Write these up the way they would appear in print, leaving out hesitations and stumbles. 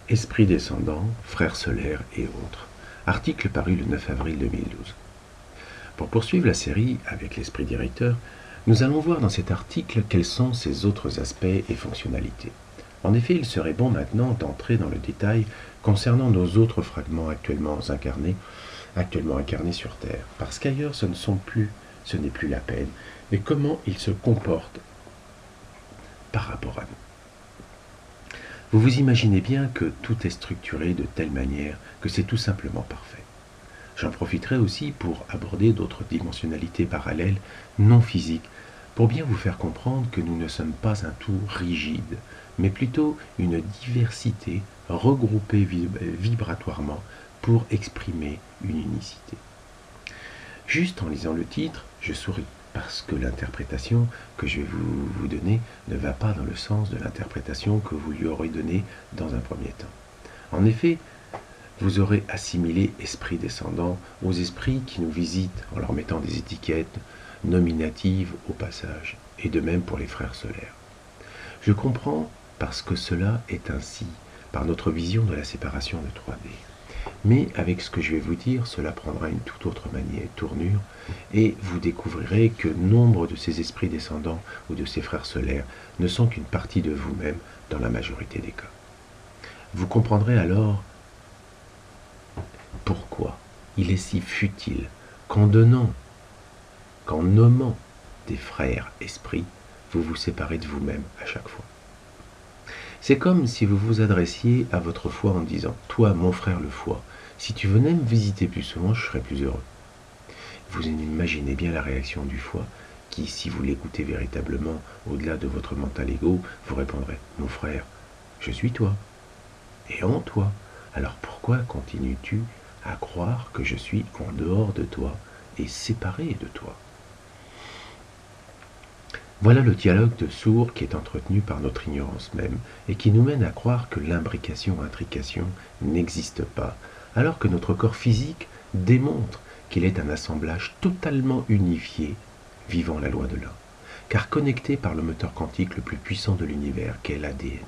Esprit descendant, frères solaires et autres. Article paru le 9 avril 2012. Pour poursuivre la série avec l'esprit directeur, nous allons voir dans cet article quels sont ses autres aspects et fonctionnalités. En effet, il serait bon maintenant d'entrer dans le détail concernant nos autres fragments actuellement incarnés sur Terre, parce qu'ailleurs ce n'est plus la peine, mais comment ils se comportent par rapport à nous. Vous vous imaginez bien que tout est structuré de telle manière que c'est tout simplement parfait. J'en profiterai aussi pour aborder d'autres dimensionnalités parallèles, non physiques, pour bien vous faire comprendre que nous ne sommes pas un tout rigide, mais plutôt une diversité regroupée vibratoirement pour exprimer une unicité. Juste en lisant le titre, je souris, parce que l'interprétation que je vais vous donner ne va pas dans le sens de l'interprétation que vous lui aurez donnée dans un premier temps. En effet, vous aurez assimilé esprit descendant aux esprits qui nous visitent en leur mettant des étiquettes nominatives au passage, et de même pour les frères solaires. Je comprends parce que cela est ainsi, par notre vision de la séparation de 3D. Mais avec ce que je vais vous dire, cela prendra une toute autre tournure, et vous découvrirez que nombre de ces esprits descendants ou de ces frères solaires ne sont qu'une partie de vous-même dans la majorité des cas. Vous comprendrez alors pourquoi il est si futile qu'en nommant des frères esprits, vous vous séparez de vous-même à chaque fois. C'est comme si vous vous adressiez à votre foie en disant « Toi, mon frère le foie, si tu venais me visiter plus souvent, je serais plus heureux. » Vous imaginez bien la réaction du foie qui, si vous l'écoutez véritablement au-delà de votre mental ego, vous répondrait « Mon frère, je suis toi. Et en toi. Alors pourquoi continues-tu à croire que je suis en dehors de toi et séparé de toi ?» Voilà le dialogue de sourds qui est entretenu par notre ignorance même et qui nous mène à croire que l'imbrication-intrication n'existe pas, alors que notre corps physique démontre qu'il est un assemblage totalement unifié, vivant la loi de l'un, car connecté par le moteur quantique le plus puissant de l'univers, qu'est l'ADN.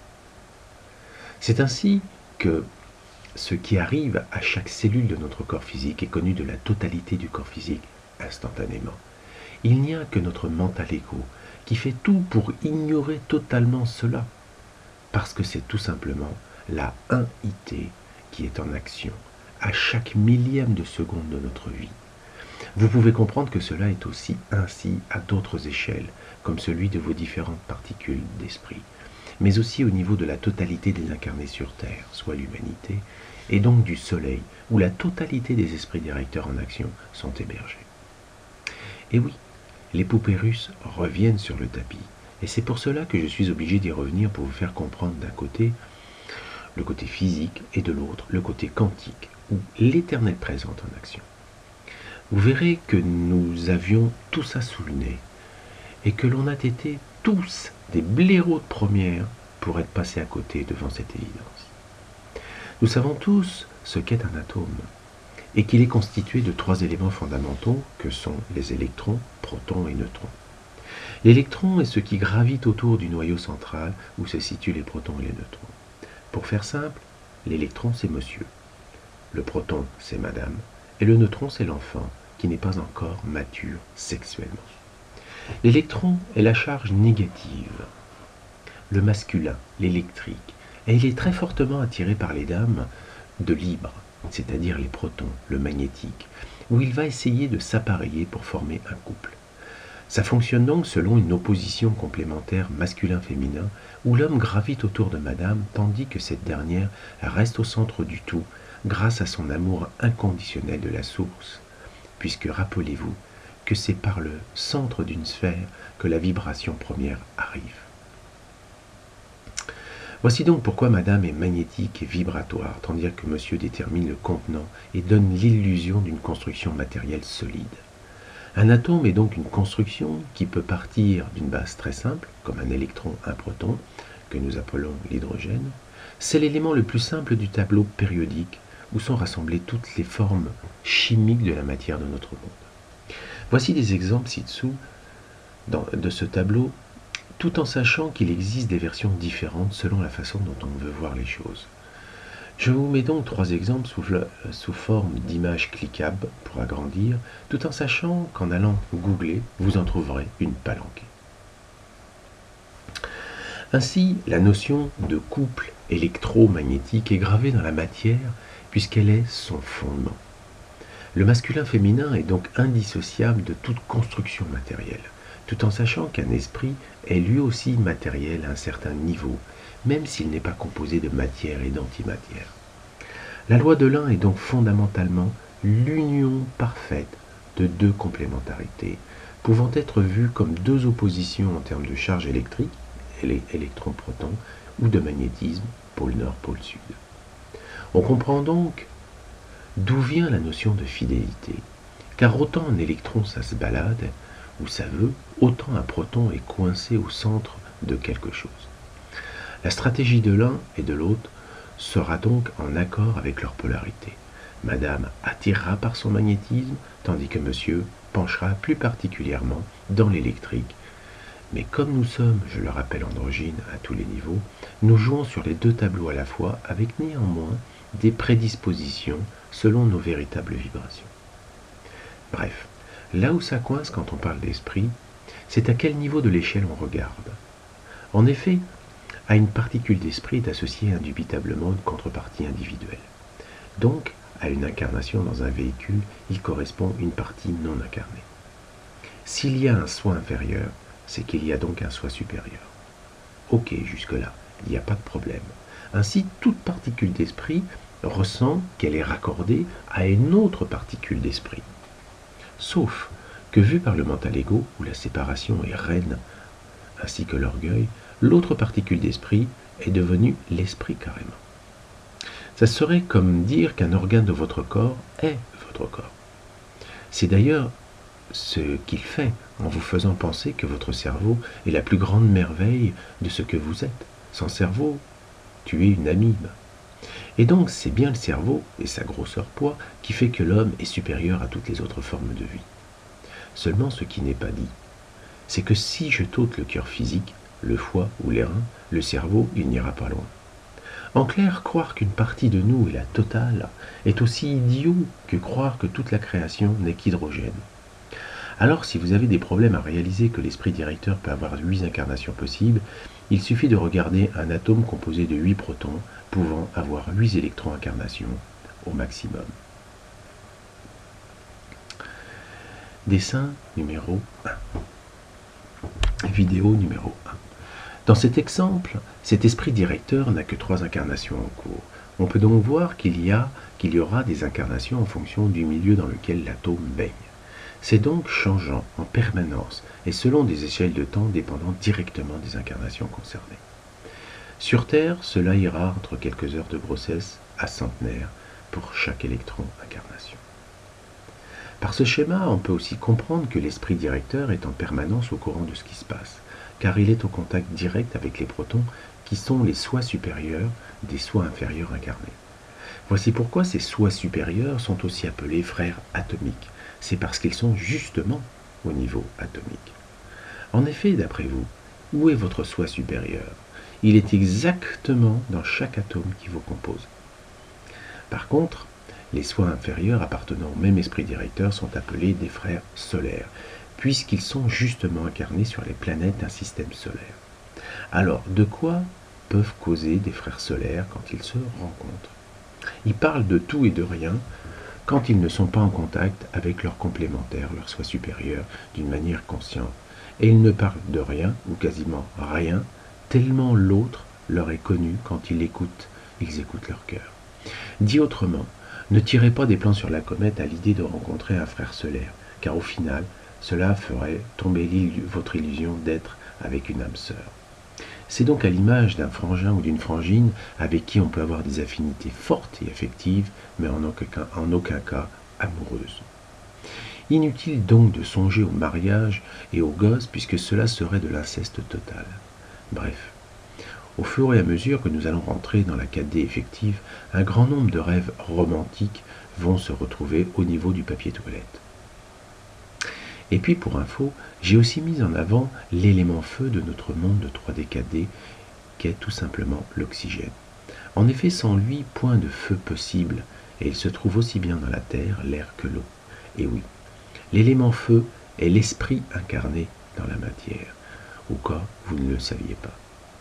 C'est ainsi que ce qui arrive à chaque cellule de notre corps physique est connu de la totalité du corps physique instantanément. Il n'y a que notre mental ego qui fait tout pour ignorer totalement cela, parce que c'est tout simplement la unité qui est en action à chaque millième de seconde de notre vie. Vous pouvez comprendre que cela est aussi ainsi à d'autres échelles, comme celui de vos différentes particules d'esprit, mais aussi au niveau de la totalité des incarnés sur Terre, soit l'humanité, et donc du Soleil, où la totalité des esprits directeurs en action sont hébergés. Et oui, les poupées russes reviennent sur le tapis, et c'est pour cela que je suis obligé d'y revenir pour vous faire comprendre d'un côté le côté physique et de l'autre le côté quantique, ou l'éternelle présente en action. Vous verrez que nous avions tout ça sous le nez, et que l'on a été tous des blaireaux de première pour être passés à côté devant cette évidence. Nous savons tous ce qu'est un atome, et qu'il est constitué de 3 éléments fondamentaux que sont les électrons, protons et neutrons. L'électron est ce qui gravite autour du noyau central où se situent les protons et les neutrons. Pour faire simple, l'électron c'est monsieur, le proton c'est madame, et le neutron c'est l'enfant qui n'est pas encore mature sexuellement. L'électron est la charge négative, le masculin, l'électrique, et il est très fortement attiré par les dames de libre, c'est-à-dire les protons, le magnétique, où il va essayer de s'appareiller pour former un couple. Ça fonctionne donc selon une opposition complémentaire masculin-féminin, où l'homme gravite autour de madame, tandis que cette dernière reste au centre du tout, grâce à son amour inconditionnel de la source, puisque rappelez-vous que c'est par le centre d'une sphère que la vibration première arrive. Voici donc pourquoi madame est magnétique et vibratoire, tandis que monsieur détermine le contenant et donne l'illusion d'une construction matérielle solide. Un atome est donc une construction qui peut partir d'une base très simple, comme un électron, un proton, que nous appelons l'hydrogène. C'est l'élément le plus simple du tableau périodique où sont rassemblées toutes les formes chimiques de la matière de notre monde. Voici des exemples ci-dessous de ce tableau, tout en sachant qu'il existe des versions différentes selon la façon dont on veut voir les choses. Je vous mets donc 3 exemples sous forme d'images cliquables pour agrandir, tout en sachant qu'en allant googler, vous en trouverez une palanquée. Ainsi, la notion de couple électromagnétique est gravée dans la matière puisqu'elle est son fondement. Le masculin-féminin est donc indissociable de toute construction matérielle, tout en sachant qu'un esprit est lui aussi matériel à un certain niveau, même s'il n'est pas composé de matière et d'antimatière. La loi de l'un est donc fondamentalement l'union parfaite de deux complémentarités, pouvant être vues comme deux oppositions en termes de charge électrique, électron-proton, ou de magnétisme, pôle nord, pôle sud. On comprend donc d'où vient la notion de fidélité, car autant un électron ça se balade, ou ça veut, autant un proton est coincé au centre de quelque chose. La stratégie de l'un et de l'autre sera donc en accord avec leur polarité. Madame attirera par son magnétisme, tandis que monsieur penchera plus particulièrement dans l'électrique. Mais comme nous sommes, je le rappelle, androgynes à tous les niveaux, nous jouons sur les deux tableaux à la fois, avec néanmoins des prédispositions selon nos véritables vibrations. Bref, là où ça coince quand on parle d'esprit, c'est à quel niveau de l'échelle on regarde. En effet, à une particule d'esprit est associée indubitablement une contrepartie individuelle. Donc, à une incarnation dans un véhicule, il correspond une partie non incarnée. S'il y a un soi inférieur, c'est qu'il y a donc un soi supérieur. Ok, jusque-là, il n'y a pas de problème. Ainsi, toute particule d'esprit ressent qu'elle est raccordée à une autre particule d'esprit. Sauf que vu par le mental égo, où la séparation est reine, ainsi que l'orgueil, l'autre particule d'esprit est devenue l'esprit carrément. Ça serait comme dire qu'un organe de votre corps est votre corps. C'est d'ailleurs ce qu'il fait en vous faisant penser que votre cerveau est la plus grande merveille de ce que vous êtes. Sans cerveau, tu es une amibe. Et donc c'est bien le cerveau et sa grosseur poids qui fait que l'homme est supérieur à toutes les autres formes de vie. Seulement ce qui n'est pas dit, c'est que si je t'ôte le cœur physique, le foie ou les reins, le cerveau, il n'ira pas loin. En clair, croire qu'une partie de nous est la totale est aussi idiot que croire que toute la création n'est qu'hydrogène. Alors, si vous avez des problèmes à réaliser que l'esprit directeur peut avoir 8 incarnations possibles, il suffit de regarder un atome composé de 8 protons, pouvant avoir 8 électrons incarnations au maximum. Dessin numéro 1. Vidéo numéro 1. Dans cet exemple, cet esprit directeur n'a que 3 incarnations en cours. On peut donc voir qu'il y aura des incarnations en fonction du milieu dans lequel l'atome baigne. C'est donc changeant en permanence et selon des échelles de temps dépendant directement des incarnations concernées. Sur Terre, cela ira entre quelques heures de grossesse à centenaire pour chaque électron incarnation. Par ce schéma, on peut aussi comprendre que l'esprit directeur est en permanence au courant de ce qui se passe, car il est au contact direct avec les protons qui sont les sois supérieurs des sois inférieurs incarnés. Voici pourquoi ces sois supérieurs sont aussi appelés frères atomiques. C'est parce qu'ils sont justement au niveau atomique. En effet, d'après vous, où est votre soi supérieur? Il est exactement dans chaque atome qui vous compose. Par contre, les sois inférieurs appartenant au même esprit directeur sont appelés des frères solaires, puisqu'ils sont justement incarnés sur les planètes d'un système solaire. Alors, de quoi peuvent causer des frères solaires quand ils se rencontrent? Ils parlent de tout et de rien quand ils ne sont pas en contact avec leur complémentaire, leur soi supérieur, d'une manière consciente. Et ils ne parlent de rien, ou quasiment rien, tellement l'autre leur est connu quand ils écoutent leur cœur. Dit autrement, ne tirez pas des plans sur la comète à l'idée de rencontrer un frère solaire, car au final, cela ferait tomber votre illusion d'être avec une âme sœur. C'est donc à l'image d'un frangin ou d'une frangine avec qui on peut avoir des affinités fortes et affectives, mais en aucun cas amoureuses. Inutile donc de songer au mariage et aux gosses, puisque cela serait de l'inceste total. Bref, au fur et à mesure que nous allons rentrer dans la 4D effective, un grand nombre de rêves romantiques vont se retrouver au niveau du papier toilette. Et puis pour info, j'ai aussi mis en avant l'élément feu de notre monde de 3D 4D, qui est tout simplement l'oxygène. En effet, sans lui, point de feu possible, et il se trouve aussi bien dans la terre, l'air que l'eau. Et oui, l'élément feu est l'esprit incarné dans la matière, au cas où vous ne le saviez pas.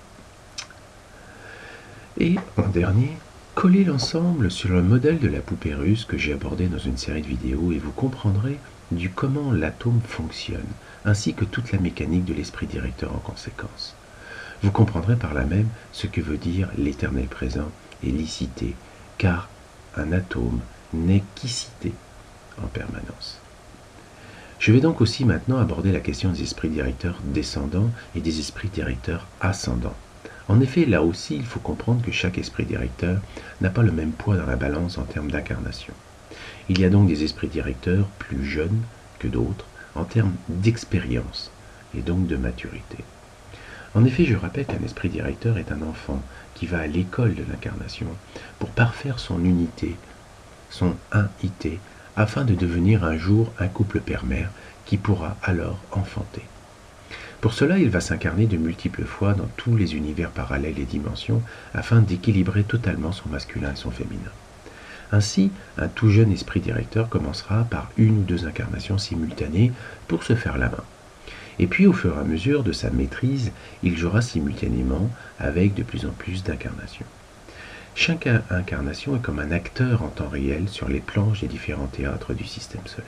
Et en dernier, collez l'ensemble sur le modèle de la poupée russe que j'ai abordé dans une série de vidéos et vous comprendrez du comment l'atome fonctionne, ainsi que toute la mécanique de l'esprit directeur en conséquence. Vous comprendrez par là même ce que veut dire l'éternel présent et l'icité, car un atome n'est qu'icité en permanence. Je vais donc aussi maintenant aborder la question des esprits directeurs descendants et des esprits directeurs ascendants. En effet, là aussi, il faut comprendre que chaque esprit directeur n'a pas le même poids dans la balance en termes d'incarnation. Il y a donc des esprits directeurs plus jeunes que d'autres en termes d'expérience et donc de maturité. En effet, je rappelle qu'un esprit directeur est un enfant qui va à l'école de l'incarnation pour parfaire son unité, son un-ité, afin de devenir un jour un couple père-mère qui pourra alors enfanter. Pour cela, il va s'incarner de multiples fois dans tous les univers parallèles et dimensions afin d'équilibrer totalement son masculin et son féminin. Ainsi, un tout jeune esprit directeur commencera par une ou deux incarnations simultanées pour se faire la main. Et puis, au fur et à mesure de sa maîtrise, il jouera simultanément avec de plus en plus d'incarnations. Chaque incarnation est comme un acteur en temps réel sur les planches des différents théâtres du système solaire.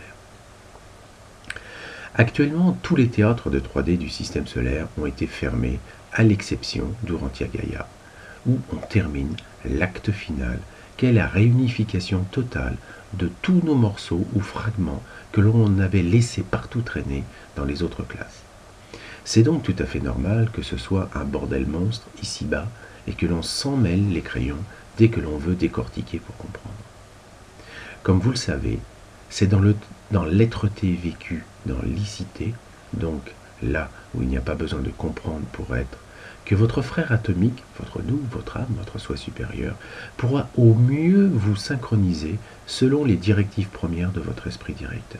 Actuellement, tous les théâtres de 3D du système solaire ont été fermés, à l'exception d'Urantia Gaia, où on termine l'acte final, qu'est la réunification totale de tous nos morceaux ou fragments que l'on avait laissés partout traîner dans les autres classes. C'est donc tout à fait normal que ce soit un bordel monstre ici-bas et que l'on s'en mêle les crayons dès que l'on veut décortiquer pour comprendre. Comme vous le savez, c'est dans l'être-té vécu, dans l'icité, donc là où il n'y a pas besoin de comprendre pour être, que votre frère atomique, votre nous, votre âme, votre soi supérieur, pourra au mieux vous synchroniser selon les directives premières de votre esprit directeur.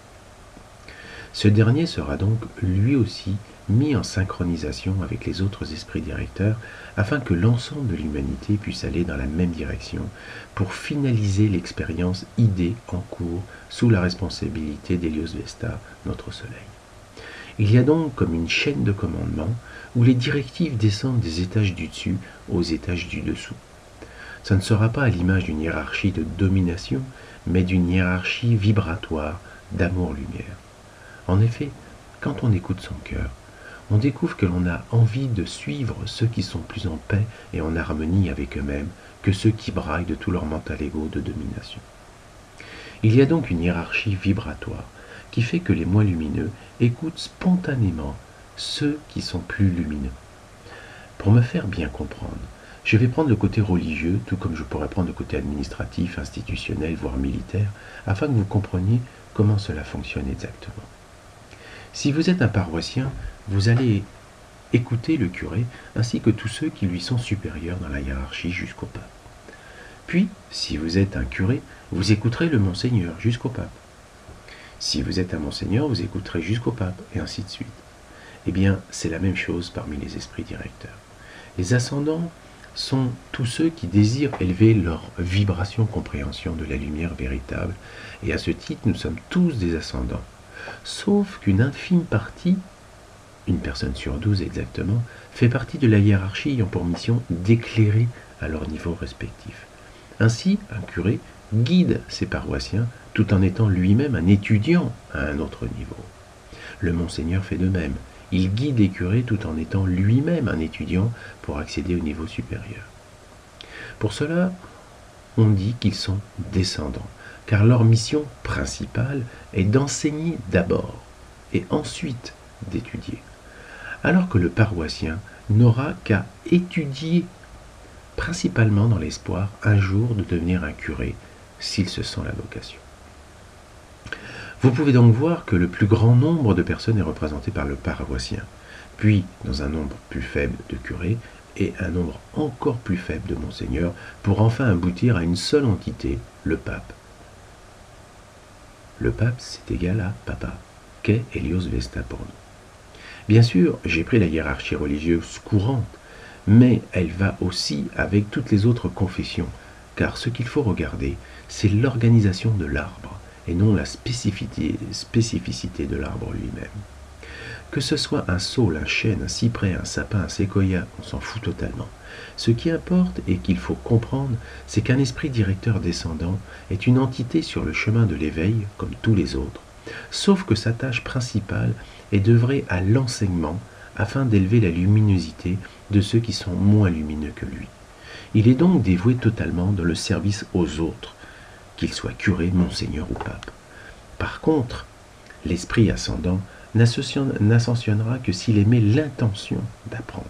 Ce dernier sera donc lui aussi mis en synchronisation avec les autres esprits directeurs afin que l'ensemble de l'humanité puisse aller dans la même direction pour finaliser l'expérience idée en cours sous la responsabilité d'Hélios Vesta, notre Soleil. Il y a donc comme une chaîne de commandement où les directives descendent des étages du dessus aux étages du dessous. Ça ne sera pas à l'image d'une hiérarchie de domination, mais d'une hiérarchie vibratoire d'amour-lumière. En effet, quand on écoute son cœur, on découvre que l'on a envie de suivre ceux qui sont plus en paix et en harmonie avec eux-mêmes que ceux qui braillent de tout leur mental égo de domination. Il y a donc une hiérarchie vibratoire qui fait que les moins lumineux écoutent spontanément ceux qui sont plus lumineux. Pour me faire bien comprendre, je vais prendre le côté religieux, tout comme je pourrais prendre le côté administratif, institutionnel, voire militaire, afin que vous compreniez comment cela fonctionne exactement. Si vous êtes un paroissien, vous allez écouter le curé ainsi que tous ceux qui lui sont supérieurs dans la hiérarchie jusqu'au pape. Puis, si vous êtes un curé, vous écouterez le monseigneur jusqu'au pape. Si vous êtes un monseigneur, vous écouterez jusqu'au pape, et ainsi de suite. Eh bien, c'est la même chose parmi les esprits directeurs. Les ascendants sont tous ceux qui désirent élever leur vibration compréhension de la lumière véritable, et à ce titre, nous sommes tous des ascendants. Sauf qu'une infime partie, une personne sur 12 exactement, fait partie de la hiérarchie ayant pour mission d'éclairer à leur niveau respectif. Ainsi, un curé guide ses paroissiens tout en étant lui-même un étudiant à un autre niveau. Le monseigneur fait de même. Il guide les curés tout en étant lui-même un étudiant pour accéder au niveau supérieur. Pour cela, on dit qu'ils sont descendants, car leur mission principale est d'enseigner d'abord et ensuite d'étudier, alors que le paroissien n'aura qu'à étudier, principalement dans l'espoir un jour de devenir un curé, s'il se sent la vocation. Vous pouvez donc voir que le plus grand nombre de personnes est représenté par le paroissien, puis dans un nombre plus faible de curés et un nombre encore plus faible de monseigneurs, pour enfin aboutir à une seule entité, le pape. Le pape, c'est égal à papa, qu'est Hélios Vesta pour nous. Bien sûr, j'ai pris la hiérarchie religieuse courante, mais elle va aussi avec toutes les autres confessions, car ce qu'il faut regarder, c'est l'organisation de l'arbre, et non la spécificité de l'arbre lui-même. Que ce soit un saule, un chêne, un cyprès, un sapin, un séquoia, on s'en fout totalement. Ce qui importe et qu'il faut comprendre, c'est qu'un esprit directeur descendant est une entité sur le chemin de l'éveil, comme tous les autres, sauf que sa tâche principale est d'œuvrer à l'enseignement afin d'élever la luminosité de ceux qui sont moins lumineux que lui. Il est donc dévoué totalement dans le service aux autres, qu'il soit curé, monseigneur ou pape. Par contre, l'esprit ascendant n'ascensionnera que s'il émet l'intention d'apprendre.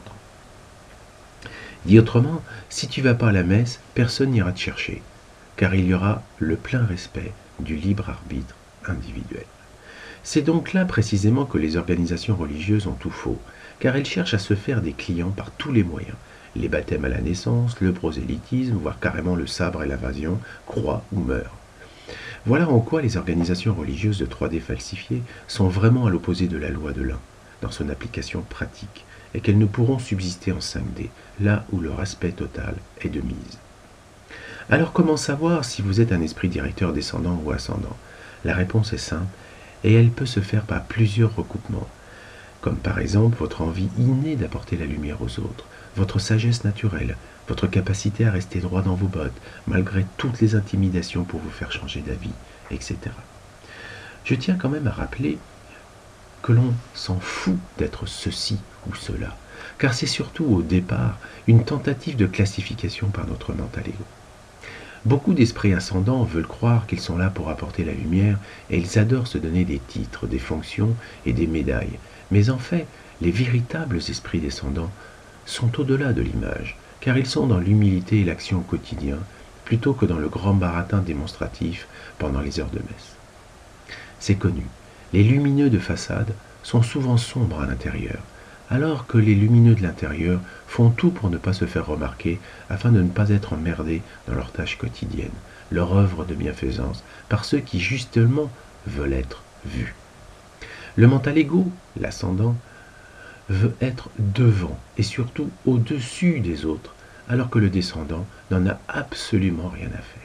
Dit autrement, si tu vas pas à la messe, personne n'ira te chercher, car il y aura le plein respect du libre arbitre individuel. C'est donc là précisément que les organisations religieuses ont tout faux, car elles cherchent à se faire des clients par tous les moyens. Les baptêmes à la naissance, le prosélytisme, voire carrément le sabre et l'invasion, croient ou meurent. Voilà en quoi les organisations religieuses de 3D falsifiées sont vraiment à l'opposé de la loi de l'un, dans son application pratique, et qu'elles ne pourront subsister en 5D, là où le respect total est de mise. Alors comment savoir si vous êtes un esprit directeur descendant ou ascendant? La réponse est simple, et elle peut se faire par plusieurs recoupements, comme par exemple votre envie innée d'apporter la lumière aux autres, votre sagesse naturelle, votre capacité à rester droit dans vos bottes, malgré toutes les intimidations pour vous faire changer d'avis, etc. Je tiens quand même à rappeler que l'on s'en fout d'être ceci ou cela, car c'est surtout au départ une tentative de classification par notre mental ego. Beaucoup d'esprits ascendants veulent croire qu'ils sont là pour apporter la lumière et ils adorent se donner des titres, des fonctions et des médailles. Mais en fait, les véritables esprits descendants sont au-delà de l'image, car ils sont dans l'humilité et l'action au quotidien, plutôt que dans le grand baratin démonstratif pendant les heures de messe. C'est connu, les lumineux de façade sont souvent sombres à l'intérieur, alors que les lumineux de l'intérieur font tout pour ne pas se faire remarquer afin de ne pas être emmerdés dans leurs tâches quotidiennes, leur œuvre de bienfaisance, par ceux qui justement veulent être vus. Le mental ego, l'ascendant, veut être devant et surtout au-dessus des autres, alors que le descendant n'en a absolument rien à faire.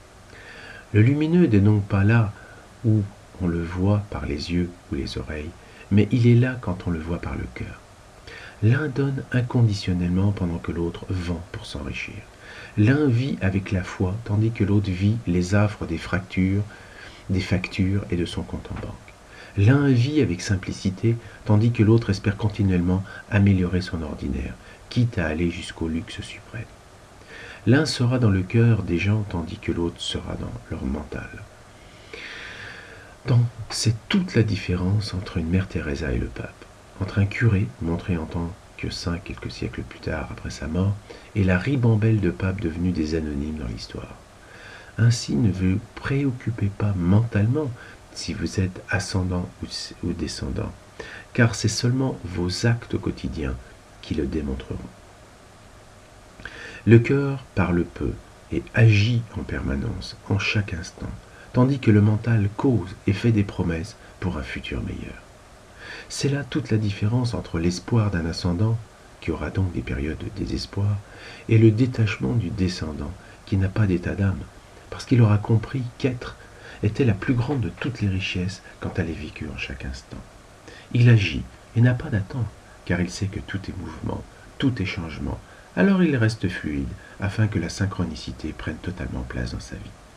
Le lumineux n'est donc pas là où on le voit par les yeux ou les oreilles, mais il est là quand on le voit par le cœur. L'un donne inconditionnellement pendant que l'autre vend pour s'enrichir. L'un vit avec la foi, tandis que l'autre vit les affres des factures et de son compte en banque. L'un vit avec simplicité, tandis que l'autre espère continuellement améliorer son ordinaire, quitte à aller jusqu'au luxe suprême. L'un sera dans le cœur des gens, tandis que l'autre sera dans leur mental. Donc, c'est toute la différence entre une mère Teresa et le pape, entre un curé, montré en tant que saint quelques siècles plus tard après sa mort, et la ribambelle de papes devenus des anonymes dans l'histoire. Ainsi, ne vous préoccupez pas mentalement si vous êtes ascendant ou descendant, car c'est seulement vos actes quotidiens qui le démontreront. Le cœur parle peu et agit en permanence, en chaque instant, tandis que le mental cause et fait des promesses pour un futur meilleur. C'est là toute la différence entre l'espoir d'un ascendant, qui aura donc des périodes de désespoir, et le détachement du descendant, qui n'a pas d'état d'âme, parce qu'il aura compris qu'être était la plus grande de toutes les richesses quand elle est vécue en chaque instant. Il agit et n'a pas d'attente, car il sait que tout est mouvement, tout est changement, alors il reste fluide, afin que la synchronicité prenne totalement place dans sa vie.